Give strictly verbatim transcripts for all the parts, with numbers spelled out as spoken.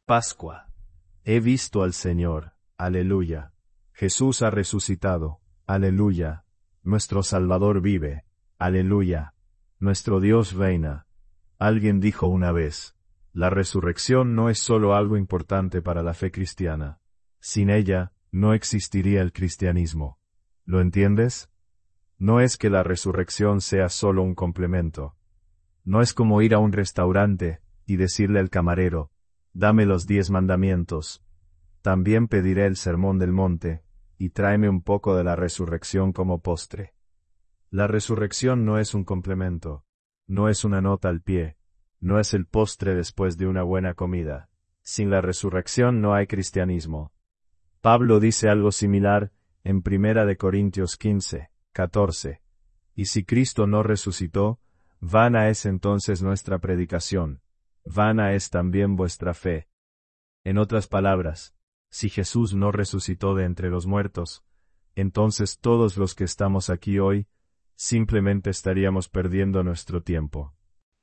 Pascua. He visto al Señor. Aleluya. Jesús ha resucitado. Aleluya. Nuestro Salvador vive. Aleluya. Nuestro Dios reina. Alguien dijo una vez, la resurrección no es solo algo importante para la fe cristiana. Sin ella, no existiría el cristianismo. ¿Lo entiendes? No es que la resurrección sea solo un complemento. No es como ir a un restaurante y decirle al camarero, dame los diez mandamientos. También pediré el sermón del monte, y tráeme un poco de la resurrección como postre. La resurrección no es un complemento, no es una nota al pie, no es el postre después de una buena comida. Sin la resurrección no hay cristianismo. Pablo dice algo similar en Primera de Corintios quince, catorce. Y si Cristo no resucitó, vana es entonces nuestra predicación, vana es también vuestra fe. En otras palabras, si Jesús no resucitó de entre los muertos, entonces todos los que estamos aquí hoy, simplemente estaríamos perdiendo nuestro tiempo.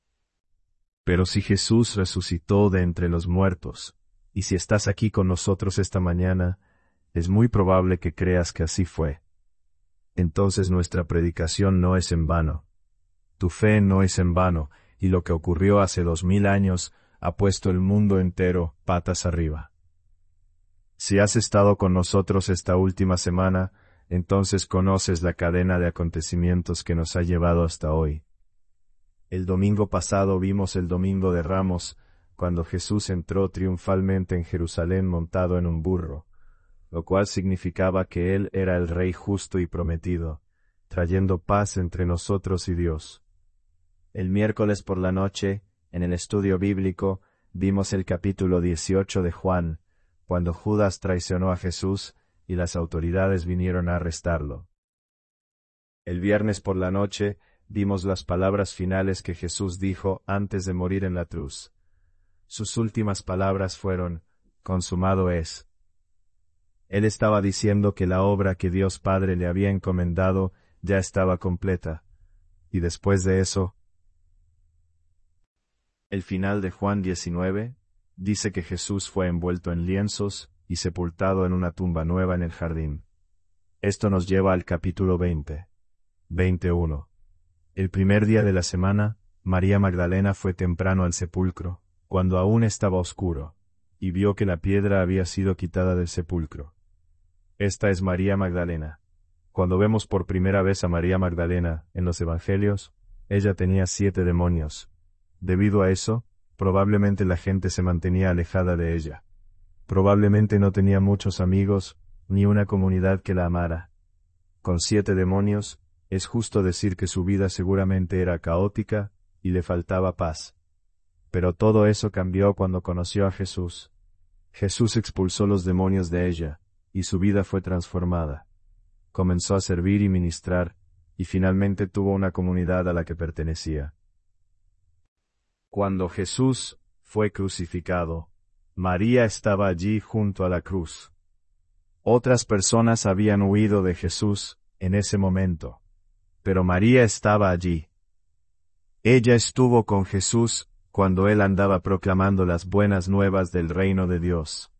Pero si Jesús resucitó de entre los muertos, y si estás aquí con nosotros esta mañana, es muy probable que creas que así fue. Entonces nuestra predicación no es en vano. Tu fe no es en vano, y lo que ocurrió hace dos mil años ha puesto el mundo entero patas arriba. Si has estado con nosotros esta última semana, entonces conoces la cadena de acontecimientos que nos ha llevado hasta hoy. El domingo pasado vimos el Domingo de Ramos, cuando Jesús entró triunfalmente en Jerusalén montado en un burro, lo cual significaba que Él era el Rey justo y prometido, trayendo paz entre nosotros y Dios. El miércoles por la noche, en el estudio bíblico, vimos el capítulo dieciocho de Juan, cuando Judas traicionó a Jesús y las autoridades vinieron a arrestarlo. El viernes por la noche, vimos las palabras finales que Jesús dijo antes de morir en la cruz. Sus últimas palabras fueron, consumado es. Él estaba diciendo que la obra que Dios Padre le había encomendado ya estaba completa. Y después de eso, el final de Juan diecinueve, dice que Jesús fue envuelto en lienzos y sepultado en una tumba nueva en el jardín. Esto nos lleva al capítulo veinte. veintiuno. El primer día de la semana, María Magdalena fue temprano al sepulcro, cuando aún estaba oscuro, y vio que la piedra había sido quitada del sepulcro. Esta es María Magdalena. Cuando vemos por primera vez a María Magdalena en los evangelios, ella tenía siete demonios. Debido a eso, probablemente la gente se mantenía alejada de ella. Probablemente no tenía muchos amigos, ni una comunidad que la amara. Con siete demonios, es justo decir que su vida seguramente era caótica, y le faltaba paz. Pero todo eso cambió cuando conoció a Jesús. Jesús expulsó los demonios de ella, y su vida fue transformada. Comenzó a servir y ministrar, y finalmente tuvo una comunidad a la que pertenecía. Cuando Jesús fue crucificado, María estaba allí junto a la cruz. Otras personas habían huido de Jesús en ese momento, pero María estaba allí. Ella estuvo con Jesús cuando él andaba proclamando las buenas nuevas del reino de Dios.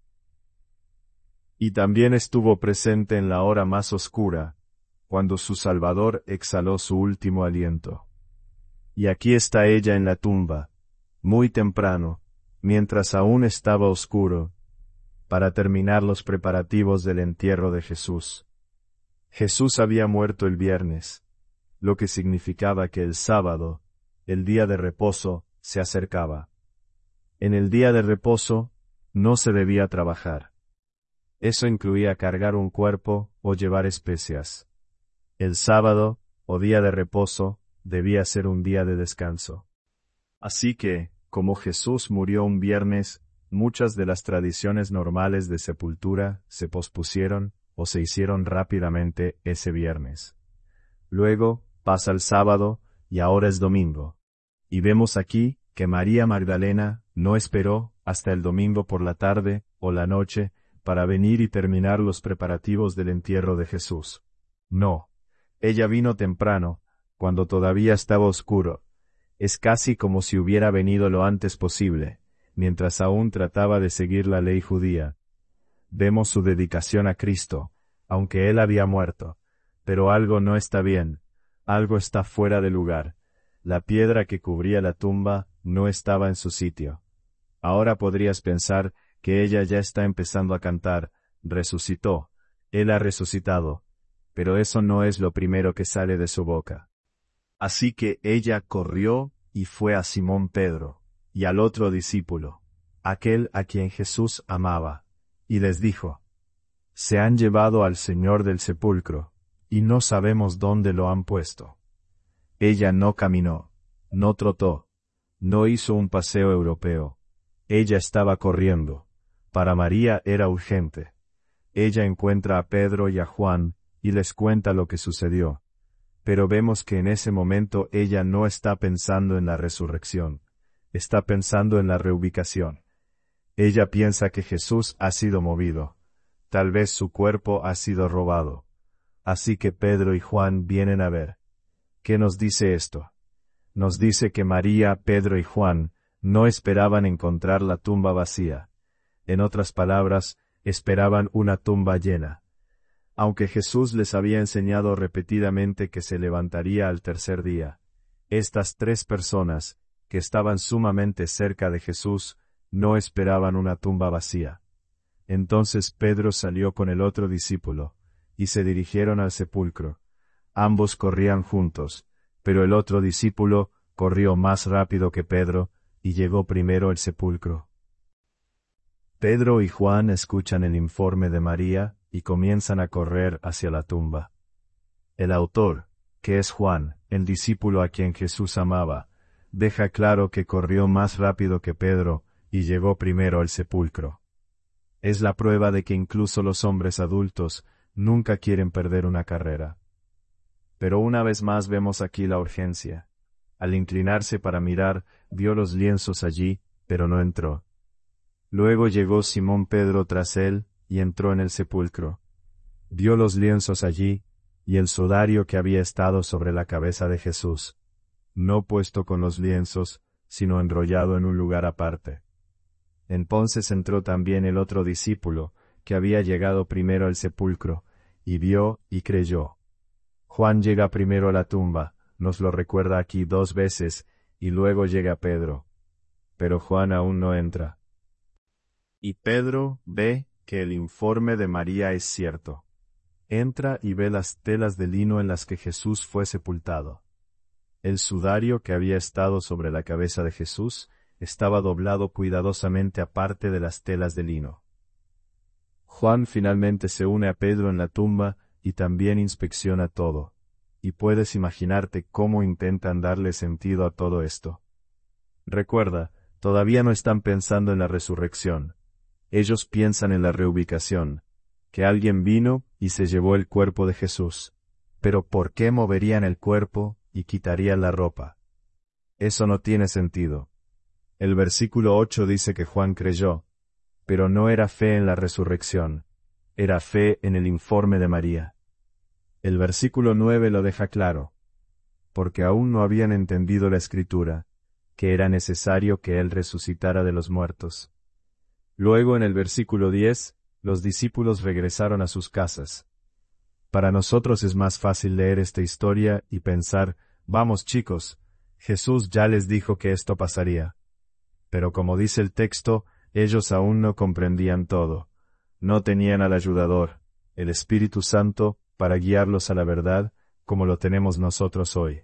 Y también estuvo presente en la hora más oscura, cuando su Salvador exhaló su último aliento. Y aquí está ella en la tumba, muy temprano, mientras aún estaba oscuro, para terminar los preparativos del entierro de Jesús. Jesús había muerto el viernes, lo que significaba que el sábado, el día de reposo, se acercaba. En el día de reposo, no se debía trabajar. Eso incluía cargar un cuerpo o llevar especias. El sábado, o día de reposo, debía ser un día de descanso. Así que, como Jesús murió un viernes, muchas de las tradiciones normales de sepultura se pospusieron o se hicieron rápidamente ese viernes. Luego, pasa el sábado, y ahora es domingo. Y vemos aquí que María Magdalena no esperó hasta el domingo por la tarde o la noche para venir y terminar los preparativos del entierro de Jesús. No, ella vino temprano, cuando todavía estaba oscuro. Es casi como si hubiera venido lo antes posible, mientras aún trataba de seguir la ley judía. Vemos su dedicación a Cristo, aunque él había muerto. Pero algo no está bien, algo está fuera de lugar. La piedra que cubría la tumba no estaba en su sitio. Ahora podrías pensar que ella ya está empezando a cantar, resucitó, él ha resucitado, pero eso no es lo primero que sale de su boca. Así que ella corrió y fue a Simón Pedro, y al otro discípulo, aquel a quien Jesús amaba, y les dijo: Se han llevado al Señor del sepulcro, y no sabemos dónde lo han puesto. Ella no caminó, no trotó, no hizo un paseo europeo. Ella estaba corriendo. Para María era urgente. Ella encuentra a Pedro y a Juan, y les cuenta lo que sucedió. Pero vemos que en ese momento ella no está pensando en la resurrección, está pensando en la reubicación. Ella piensa que Jesús ha sido movido. Tal vez su cuerpo ha sido robado. Así que Pedro y Juan vienen a ver. ¿Qué nos dice esto? Nos dice que María, Pedro y Juan no esperaban encontrar la tumba vacía. En otras palabras, esperaban una tumba llena. Aunque Jesús les había enseñado repetidamente que se levantaría al tercer día, estas tres personas, que estaban sumamente cerca de Jesús, no esperaban una tumba vacía. Entonces Pedro salió con el otro discípulo, y se dirigieron al sepulcro. Ambos corrían juntos, pero el otro discípulo corrió más rápido que Pedro, y llegó primero al sepulcro. Pedro y Juan escuchan el informe de María, y comienzan a correr hacia la tumba. El autor, que es Juan, el discípulo a quien Jesús amaba, deja claro que corrió más rápido que Pedro, y llegó primero al sepulcro. Es la prueba de que incluso los hombres adultos nunca quieren perder una carrera. Pero una vez más vemos aquí la urgencia. Al inclinarse para mirar, vio los lienzos allí, pero no entró. Luego llegó Simón Pedro tras él, y entró en el sepulcro. Vio los lienzos allí, y el sudario que había estado sobre la cabeza de Jesús, no puesto con los lienzos, sino enrollado en un lugar aparte. Entonces entró también el otro discípulo, que había llegado primero al sepulcro, y vio y creyó. Juan llega primero a la tumba, nos lo recuerda aquí dos veces, y luego llega Pedro. Pero Juan aún no entra. Y Pedro ve que el informe de María es cierto. Entra y ve las telas de lino en las que Jesús fue sepultado. El sudario que había estado sobre la cabeza de Jesús estaba doblado cuidadosamente aparte de las telas de lino. Juan finalmente se une a Pedro en la tumba y también inspecciona todo. Y puedes imaginarte cómo intentan darle sentido a todo esto. Recuerda, todavía no están pensando en la resurrección. Ellos piensan en la reubicación, que alguien vino y se llevó el cuerpo de Jesús. Pero ¿por qué moverían el cuerpo y quitarían la ropa? Eso no tiene sentido. El versículo ocho dice que Juan creyó, pero no era fe en la resurrección, era fe en el informe de María. El versículo nueve lo deja claro, porque aún no habían entendido la Escritura, que era necesario que Él resucitara de los muertos. Luego en el versículo diez, los discípulos regresaron a sus casas. Para nosotros es más fácil leer esta historia y pensar, vamos chicos, Jesús ya les dijo que esto pasaría. Pero como dice el texto, ellos aún no comprendían todo. No tenían al ayudador, el Espíritu Santo, para guiarlos a la verdad, como lo tenemos nosotros hoy.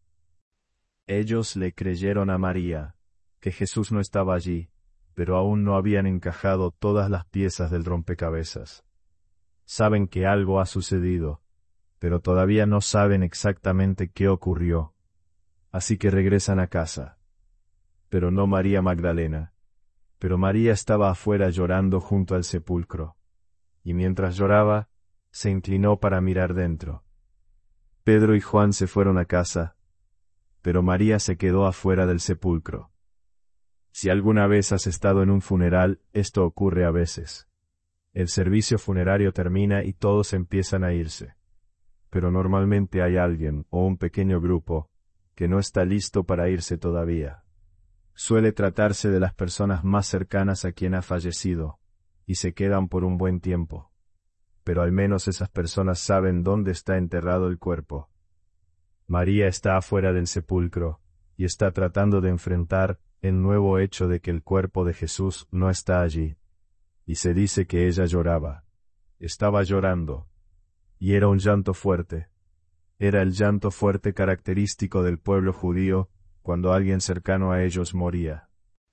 Ellos le creyeron a María, que Jesús no estaba allí, pero aún no habían encajado todas las piezas del rompecabezas. Saben que algo ha sucedido, pero todavía no saben exactamente qué ocurrió. Así que regresan a casa. Pero no María Magdalena. Pero María estaba afuera llorando junto al sepulcro. Y mientras lloraba, se inclinó para mirar dentro. Pedro y Juan se fueron a casa, pero María se quedó afuera del sepulcro. Si alguna vez has estado en un funeral, esto ocurre a veces. El servicio funerario termina y todos empiezan a irse. Pero normalmente hay alguien, o un pequeño grupo, que no está listo para irse todavía. Suele tratarse de las personas más cercanas a quien ha fallecido, y se quedan por un buen tiempo. Pero al menos esas personas saben dónde está enterrado el cuerpo. María está afuera del sepulcro, y está tratando de enfrentar el nuevo hecho de que el cuerpo de Jesús no está allí. Y se dice que ella lloraba. Estaba llorando. Y era un llanto fuerte. Era el llanto fuerte característico del pueblo judío cuando alguien cercano a ellos moría.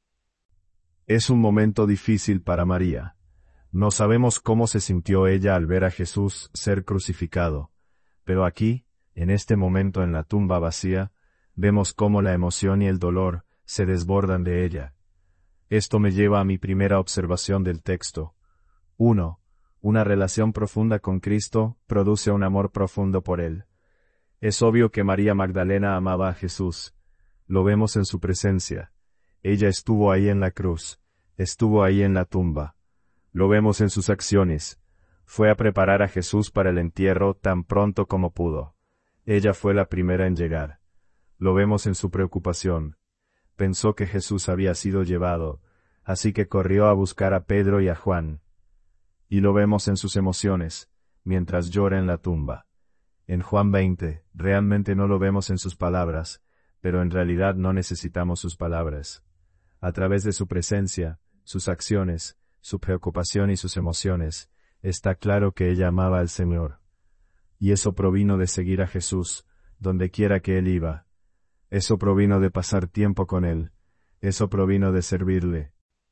Es un momento difícil para María. No sabemos cómo se sintió ella al ver a Jesús ser crucificado, pero aquí, en este momento en la tumba vacía, vemos cómo la emoción y el dolor se desbordan de ella. Esto me lleva a mi primera observación del texto. uno. Una relación profunda con Cristo produce un amor profundo por Él. Es obvio que María Magdalena amaba a Jesús. Lo vemos en su presencia. Ella estuvo ahí en la cruz, estuvo ahí en la tumba. Lo vemos en sus acciones. Fue a preparar a Jesús para el entierro tan pronto como pudo. Ella fue la primera en llegar. Lo vemos en su preocupación. Pensó que Jesús había sido llevado, así que corrió a buscar a Pedro y a Juan. Y lo vemos en sus emociones, mientras llora en la tumba. En Juan veinte, realmente no lo vemos en sus palabras, pero en realidad no necesitamos sus palabras. A través de su presencia, sus acciones, su preocupación y sus emociones, está claro que ella amaba al Señor. Y eso provino de seguir a Jesús, donde quiera que Él iba. Eso provino de pasar tiempo con Él. Eso provino de servirle.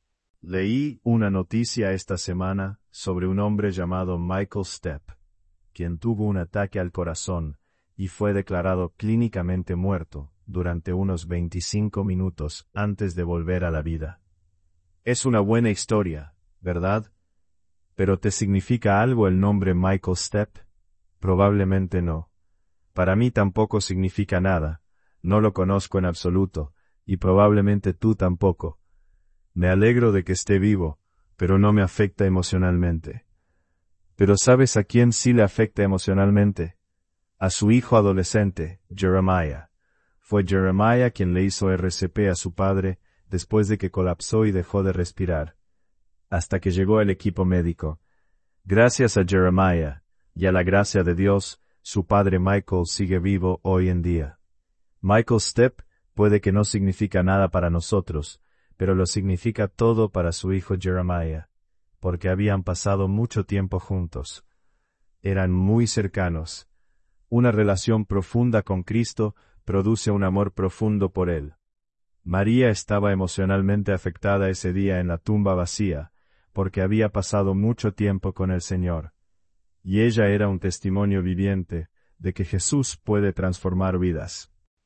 Leí una noticia esta semana sobre un hombre llamado Michael Stepp, quien tuvo un ataque al corazón y fue declarado clínicamente muerto durante unos veinticinco minutos antes de volver a la vida. Es una buena historia, ¿verdad? ¿Pero te significa algo el nombre Michael Stepp? Probablemente no. Para mí tampoco significa nada, no lo conozco en absoluto, y probablemente tú tampoco. Me alegro de que esté vivo, pero no me afecta emocionalmente. Pero ¿sabes a quién sí le afecta emocionalmente? A su hijo adolescente, Jeremiah. Fue Jeremiah quien le hizo R C P a su padre después de que colapsó y dejó de respirar. Hasta que llegó el equipo médico. Gracias a Jeremiah, y a la gracia de Dios, su padre Michael sigue vivo hoy en día. Michael Stepp puede que no significa nada para nosotros, pero lo significa todo para su hijo Jeremiah, porque habían pasado mucho tiempo juntos. Eran muy cercanos. Una relación profunda con Cristo produce un amor profundo por Él. María estaba emocionalmente afectada ese día en la tumba vacía, porque había pasado mucho tiempo con el Señor. Y ella era un testimonio viviente de que Jesús puede transformar vidas.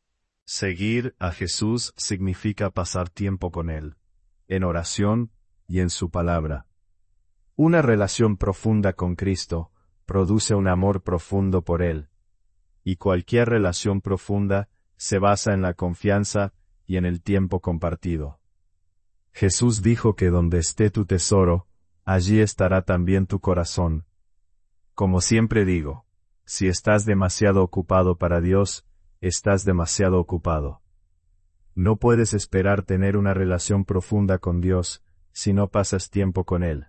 Seguir a Jesús significa pasar tiempo con Él, en oración y en su palabra. Una relación profunda con Cristo produce un amor profundo por Él. Y cualquier relación profunda se basa en la confianza y en el tiempo compartido. Jesús dijo que donde esté tu tesoro, allí estará también tu corazón. Como siempre digo, si estás demasiado ocupado para Dios, estás demasiado ocupado. No puedes esperar tener una relación profunda con Dios si no pasas tiempo con Él.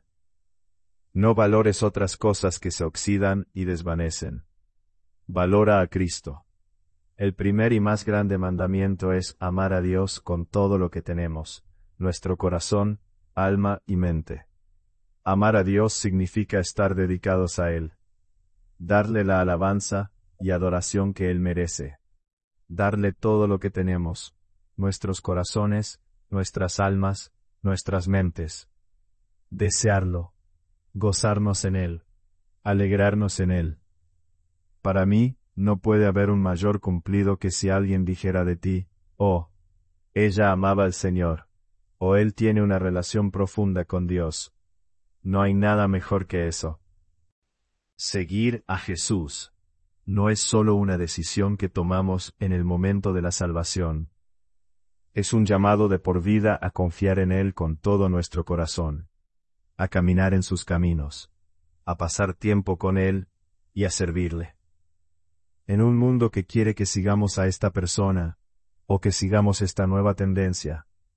No valores otras cosas que se oxidan y desvanecen. Valora a Cristo. El primer y más grande mandamiento es amar a Dios con todo lo que tenemos, nuestro corazón, alma y mente. Amar a Dios significa estar dedicados a Él. Darle la alabanza y adoración que Él merece. Darle todo lo que tenemos, nuestros corazones, nuestras almas, nuestras mentes. Desearlo. Gozarnos en Él. Alegrarnos en Él. Para mí, no puede haber un mayor cumplido que si alguien dijera de ti, oh, ella amaba al Señor, o Él tiene una relación profunda con Dios. No hay nada mejor que eso. Seguir a Jesús no es solo una decisión que tomamos en el momento de la salvación. Es un llamado de por vida a confiar en Él con todo nuestro corazón, a caminar en sus caminos, a pasar tiempo con Él y a servirle. En un mundo que quiere que sigamos a esta persona, o que sigamos esta nueva tendencia,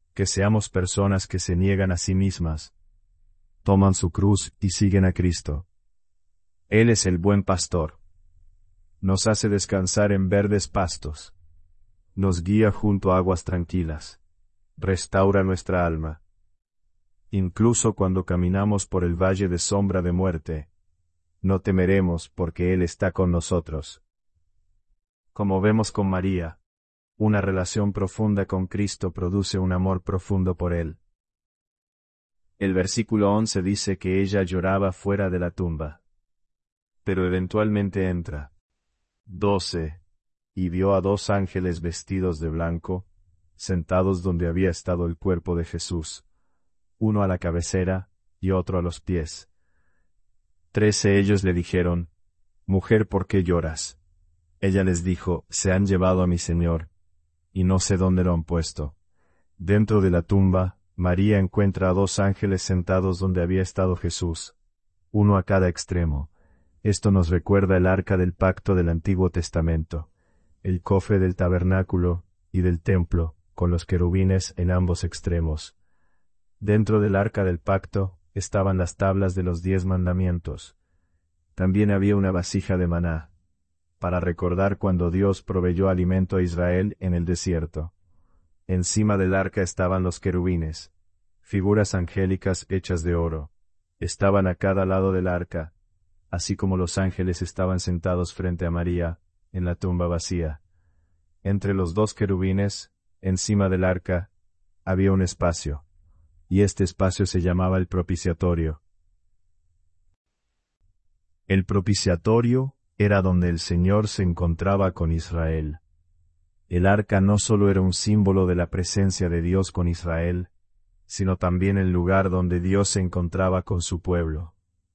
que seamos personas que se niegan a sí mismas, toman su cruz y siguen a Cristo. Él es el buen pastor. Nos hace descansar en verdes pastos. Nos guía junto a aguas tranquilas. Restaura nuestra alma. Incluso cuando caminamos por el valle de sombra de muerte, no temeremos porque Él está con nosotros. Como vemos con María, una relación profunda con Cristo produce un amor profundo por Él. El versículo once dice que ella lloraba fuera de la tumba. Pero eventualmente entra. doce. Y vio a dos ángeles vestidos de blanco, sentados donde había estado el cuerpo de Jesús, uno a la cabecera y otro a los pies. Trece ellos le dijeron, Mujer, ¿por qué lloras? Ella les dijo, Se han llevado a mi Señor, y no sé dónde lo han puesto. Dentro de la tumba, María encuentra a dos ángeles sentados donde había estado Jesús, uno a cada extremo. Esto nos recuerda el arca del pacto del Antiguo Testamento, el cofre del tabernáculo y del templo, con los querubines en ambos extremos. Dentro del arca del pacto estaban las tablas de los diez mandamientos. También había una vasija de maná, para recordar cuando Dios proveyó alimento a Israel en el desierto. Encima del arca estaban los querubines, figuras angélicas hechas de oro. Estaban a cada lado del arca, así como los ángeles estaban sentados frente a María, en la tumba vacía. Entre los dos querubines, encima del arca, había un espacio, y este espacio se llamaba el propiciatorio. El propiciatorio era donde el Señor se encontraba con Israel. El arca no solo era un símbolo de la presencia de Dios con Israel, sino también el lugar donde Dios se encontraba con su pueblo.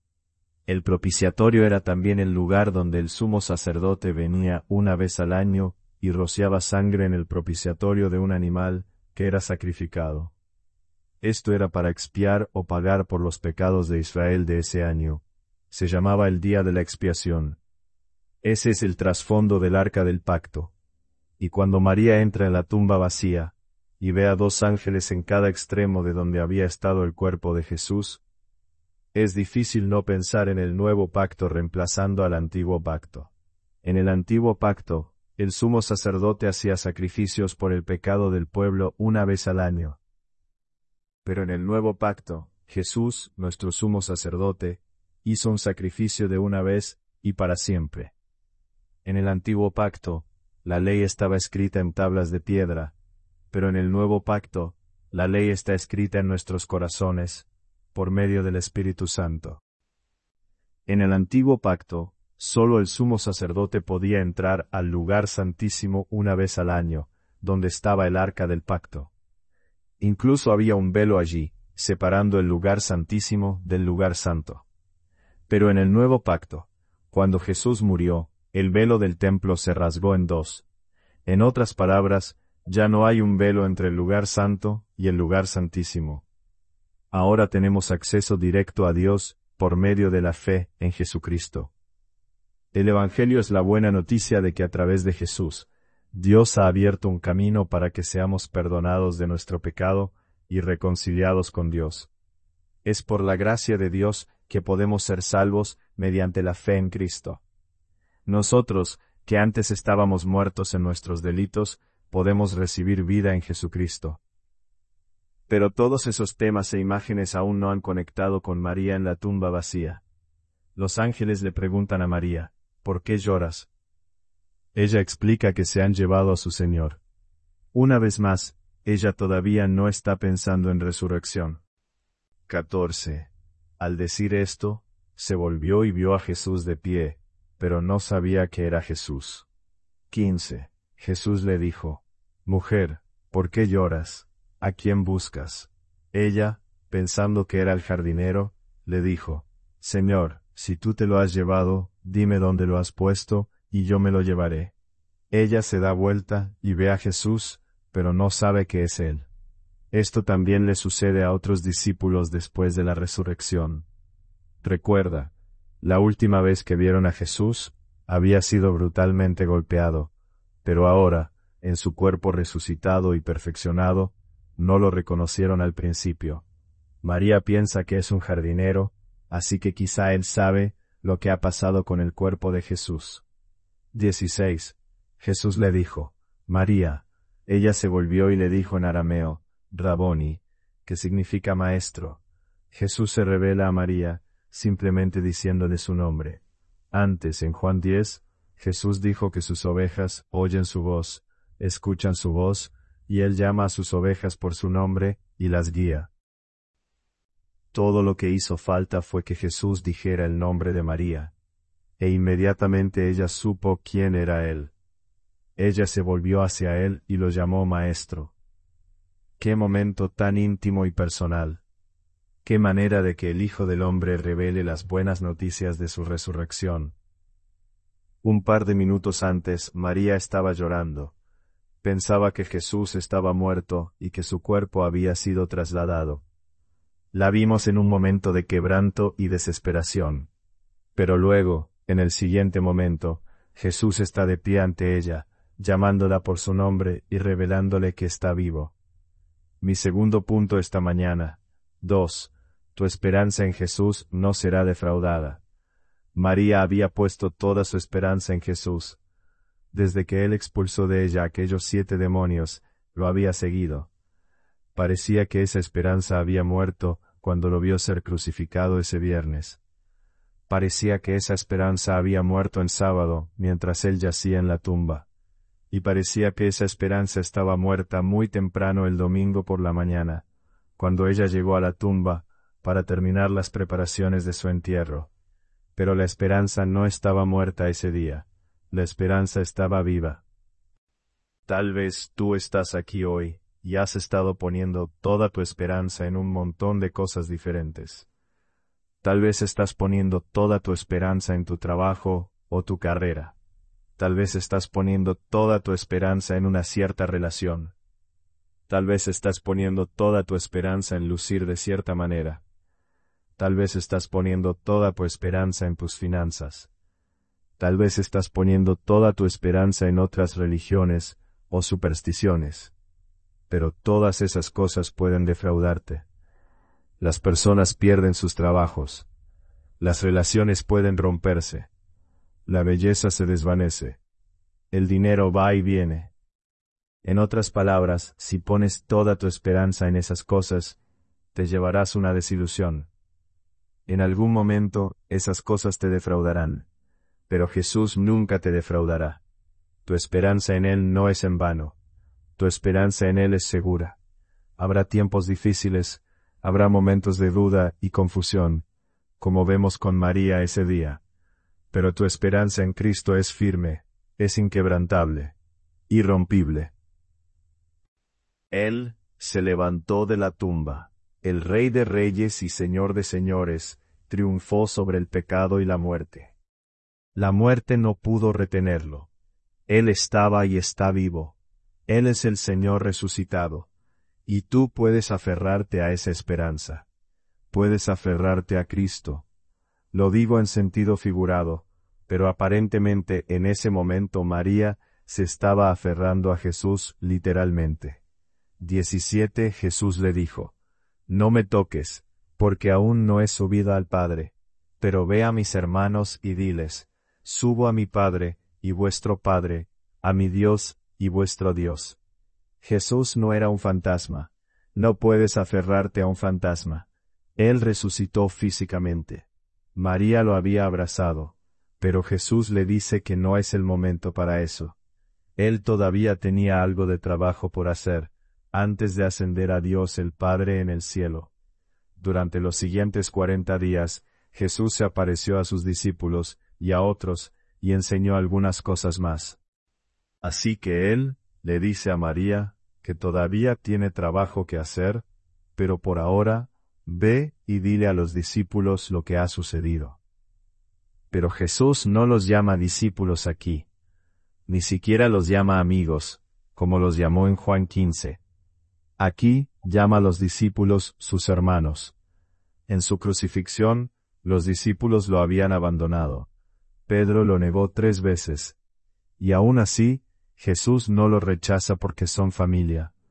El propiciatorio era también el lugar donde el sumo sacerdote venía una vez al año y rociaba sangre en el propiciatorio de un animal que era sacrificado. Esto era para expiar o pagar por los pecados de Israel de ese año. Se llamaba el Día de la Expiación. Ese es el trasfondo del Arca del Pacto. Y cuando María entra en la tumba vacía, y ve a dos ángeles en cada extremo de donde había estado el cuerpo de Jesús, es difícil no pensar en el nuevo pacto reemplazando al antiguo pacto. En el antiguo pacto, el sumo sacerdote hacía sacrificios por el pecado del pueblo una vez al año. Pero en el nuevo pacto, Jesús, nuestro sumo sacerdote, hizo un sacrificio de una vez y para siempre. En el antiguo pacto, la ley estaba escrita en tablas de piedra, pero en el nuevo pacto, la ley está escrita en nuestros corazones, por medio del Espíritu Santo. En el antiguo pacto, solo el sumo sacerdote podía entrar al lugar santísimo una vez al año, donde estaba el arca del pacto. Incluso había un velo allí, separando el lugar santísimo del lugar santo. Pero en el nuevo pacto, cuando Jesús murió, el velo del templo se rasgó en dos. En otras palabras, ya no hay un velo entre el lugar santo y el lugar santísimo. Ahora tenemos acceso directo a Dios por medio de la fe en Jesucristo. El Evangelio es la buena noticia de que a través de Jesús, Dios ha abierto un camino para que seamos perdonados de nuestro pecado y reconciliados con Dios. Es por la gracia de Dios que podemos ser salvos mediante la fe en Cristo. Nosotros, que antes estábamos muertos en nuestros delitos, podemos recibir vida en Jesucristo. Pero todos esos temas e imágenes aún no han conectado con María en la tumba vacía. Los ángeles le preguntan a María, ¿por qué lloras? Ella explica que se han llevado a su Señor. Una vez más, ella todavía no está pensando en resurrección. catorce. Al decir esto, se volvió y vio a Jesús de pie, pero no sabía que era Jesús. quince. Jesús le dijo, Mujer, ¿por qué lloras? ¿A quién buscas? Ella, pensando que era el jardinero, le dijo, Señor, si tú te lo has llevado, dime dónde lo has puesto, y yo me lo llevaré. Ella se da vuelta y ve a Jesús, pero no sabe que es él. Esto también le sucede a otros discípulos después de la resurrección. Recuerda, la última vez que vieron a Jesús, había sido brutalmente golpeado, pero ahora, en su cuerpo resucitado y perfeccionado, no lo reconocieron al principio. María piensa que es un jardinero, así que quizá él sabe lo que ha pasado con el cuerpo de Jesús. dieciséis. Jesús le dijo, María. Ella se volvió y le dijo en arameo, Raboni, que significa maestro. Jesús se revela a María, simplemente diciéndole su nombre. Antes, en Juan diez, Jesús dijo que sus ovejas oyen su voz, escuchan su voz, y él llama a sus ovejas por su nombre, y las guía. Todo lo que hizo falta fue que Jesús dijera el nombre de María, e inmediatamente ella supo quién era él. Ella se volvió hacia él y lo llamó maestro. Qué momento tan íntimo y personal. Qué manera de que el Hijo del Hombre revele las buenas noticias de su resurrección. Un par de minutos antes, María estaba llorando. Pensaba que Jesús estaba muerto y que su cuerpo había sido trasladado. La vimos en un momento de quebranto y desesperación. Pero luego, en el siguiente momento, Jesús está de pie ante ella, llamándola por su nombre y revelándole que está vivo. Mi segundo punto esta mañana. dos. Tu esperanza en Jesús no será defraudada. María había puesto toda su esperanza en Jesús. Desde que él expulsó de ella aquellos siete demonios, lo había seguido. Parecía que esa esperanza había muerto cuando lo vio ser crucificado ese viernes. Parecía que esa esperanza había muerto en sábado, mientras él yacía en la tumba. Y parecía que esa esperanza estaba muerta muy temprano el domingo por la mañana, cuando ella llegó a la tumba, para terminar las preparaciones de su entierro. Pero la esperanza no estaba muerta ese día, la esperanza estaba viva. Tal vez tú estás aquí hoy, y has estado poniendo toda tu esperanza en un montón de cosas diferentes. Tal vez estás poniendo toda tu esperanza en tu trabajo o tu carrera. Tal vez estás poniendo toda tu esperanza en una cierta relación. Tal vez estás poniendo toda tu esperanza en lucir de cierta manera. Tal vez estás poniendo toda tu esperanza en tus finanzas. Tal vez estás poniendo toda tu esperanza en otras religiones o supersticiones. Pero todas esas cosas pueden defraudarte. Las personas pierden sus trabajos. Las relaciones pueden romperse. La belleza se desvanece. El dinero va y viene. En otras palabras, si pones toda tu esperanza en esas cosas, te llevarás una desilusión. En algún momento, esas cosas te defraudarán. Pero Jesús nunca te defraudará. Tu esperanza en Él no es en vano. Tu esperanza en Él es segura. Habrá tiempos difíciles, habrá momentos de duda y confusión, como vemos con María ese día. Pero tu esperanza en Cristo es firme, es inquebrantable, irrompible. Él se levantó de la tumba. El Rey de Reyes y Señor de Señores, triunfó sobre el pecado y la muerte. La muerte no pudo retenerlo. Él estaba y está vivo. Él es el Señor resucitado. Y tú puedes aferrarte a esa esperanza. Puedes aferrarte a Cristo. Lo digo en sentido figurado, pero aparentemente en ese momento María se estaba aferrando a Jesús literalmente. diecisiete Jesús le dijo, no me toques, porque aún no he subido al Padre, pero ve a mis hermanos y diles, subo a mi Padre y vuestro Padre, a mi Dios y vuestro Dios. Jesús no era un fantasma, no puedes aferrarte a un fantasma. Él resucitó físicamente. María lo había abrazado, pero Jesús le dice que no es el momento para eso. Él todavía tenía algo de trabajo por hacer, antes de ascender a Dios el Padre en el cielo. Durante los siguientes cuarenta días, Jesús se apareció a sus discípulos y a otros, y enseñó algunas cosas más. Así que Él le dice a María que todavía tiene trabajo que hacer, pero por ahora, ve y dile a los discípulos lo que ha sucedido. Pero Jesús no los llama discípulos aquí. Ni siquiera los llama amigos, como los llamó en Juan quince. Aquí, llama a los discípulos sus hermanos. En su crucifixión, los discípulos lo habían abandonado. Pedro lo negó tres veces. Y aún así, Jesús no los rechaza porque son familia.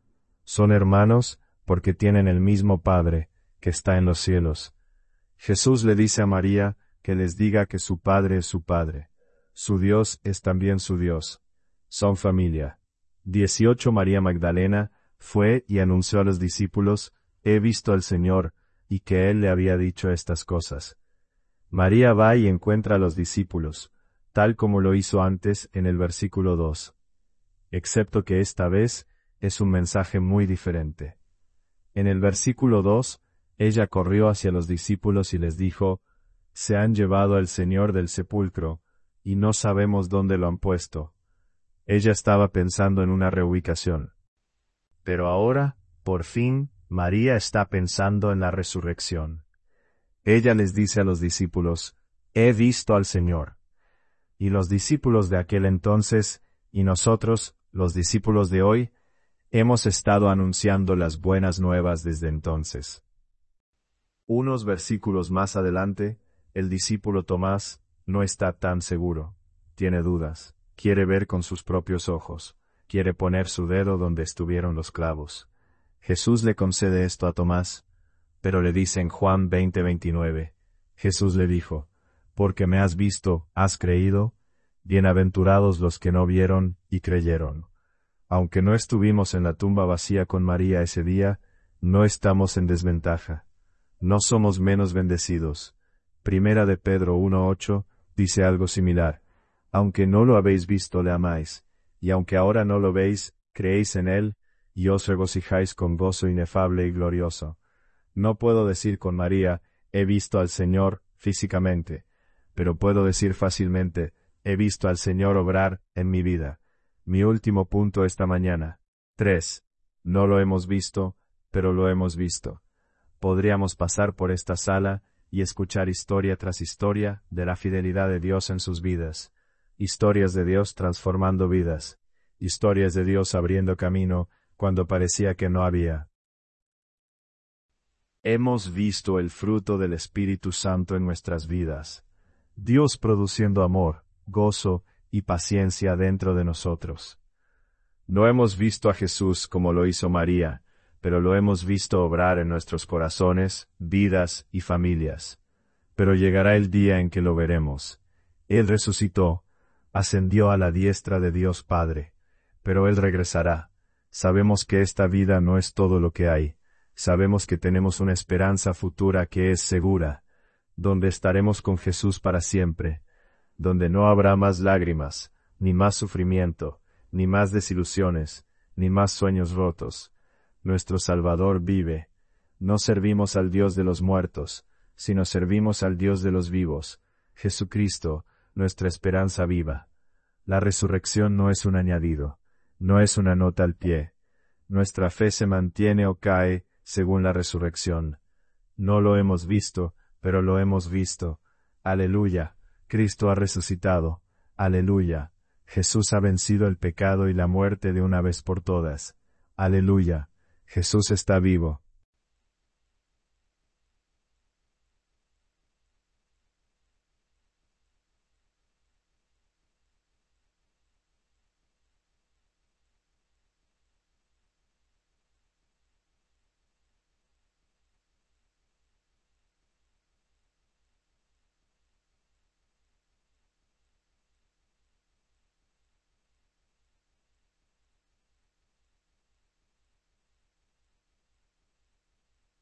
Son hermanos porque tienen el mismo Padre, que está en los cielos. Jesús le dice a María que les diga que su Padre es su Padre. Su Dios es también su Dios. Son familia. dieciocho María Magdalena fue y anunció a los discípulos, he visto al Señor, y que Él le había dicho estas cosas. María va y encuentra a los discípulos, tal como lo hizo antes en el versículo dos. Excepto que esta vez es un mensaje muy diferente. En el versículo dos, ella corrió hacia los discípulos y les dijo, se han llevado al Señor del sepulcro, y no sabemos dónde lo han puesto. Ella estaba pensando en una reubicación. Pero ahora, por fin, María está pensando en la resurrección. Ella les dice a los discípulos, he visto al Señor. Y los discípulos de aquel entonces, y nosotros, los discípulos de hoy, hemos estado anunciando las buenas nuevas desde entonces. Unos versículos más adelante, el discípulo Tomás no está tan seguro. Tiene dudas, quiere ver con sus propios ojos, quiere poner su dedo donde estuvieron los clavos. Jesús le concede esto a Tomás, pero le dice en Juan veinte veintinueve, Jesús le dijo, porque me has visto, has creído, bienaventurados los que no vieron y creyeron. Aunque no estuvimos en la tumba vacía con María ese día, no estamos en desventaja. No somos menos bendecidos. Primera de Pedro uno ocho dice algo similar. Aunque no lo habéis visto, le amáis, y aunque ahora no lo veis, creéis en él, y os regocijáis con gozo inefable y glorioso. No puedo decir con María, he visto al Señor físicamente, pero puedo decir fácilmente, he visto al Señor obrar en mi vida. Mi último punto esta mañana. tres. No lo hemos visto, pero lo hemos visto. Podríamos pasar por esta sala y escuchar historia tras historia de la fidelidad de Dios en sus vidas. Historias de Dios transformando vidas. Historias de Dios abriendo camino cuando parecía que no había. Hemos visto el fruto del Espíritu Santo en nuestras vidas. Dios produciendo amor, gozo y paciencia dentro de nosotros. No hemos visto a Jesús como lo hizo María, pero lo hemos visto obrar en nuestros corazones, vidas y familias. Pero llegará el día en que lo veremos. Él resucitó, ascendió a la diestra de Dios Padre, pero Él regresará. Sabemos que esta vida no es todo lo que hay. Sabemos que tenemos una esperanza futura que es segura, donde estaremos con Jesús para siempre, donde no habrá más lágrimas, ni más sufrimiento, ni más desilusiones, ni más sueños rotos. Nuestro Salvador vive. No servimos al Dios de los muertos, sino servimos al Dios de los vivos, Jesucristo, nuestra esperanza viva. La resurrección no es un añadido, no es una nota al pie. Nuestra fe se mantiene o cae según la resurrección. No lo hemos visto, pero lo hemos visto. Aleluya, Cristo ha resucitado. Aleluya, Jesús ha vencido el pecado y la muerte de una vez por todas. Aleluya, Jesús está vivo.